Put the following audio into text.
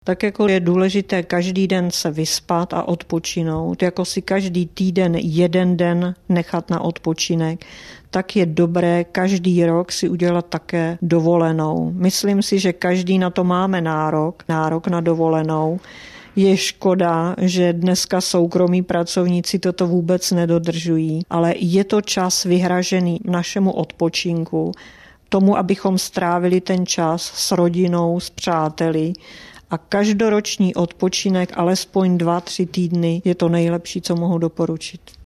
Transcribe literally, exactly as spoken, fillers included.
Tak jako je důležité každý den se vyspat a odpočinout, jako si každý týden jeden den nechat na odpočinek, tak je dobré každý rok si udělat také dovolenou. Myslím si, že každý na to máme nárok, nárok na dovolenou. Je škoda, že dneska soukromí pracovníci toto vůbec nedodržují, ale je to čas vyhražený našemu odpočinku, tomu, abychom strávili ten čas s rodinou, s přáteli, a každoroční odpočinek alespoň dva, tři týdny je to nejlepší, co mohu doporučit.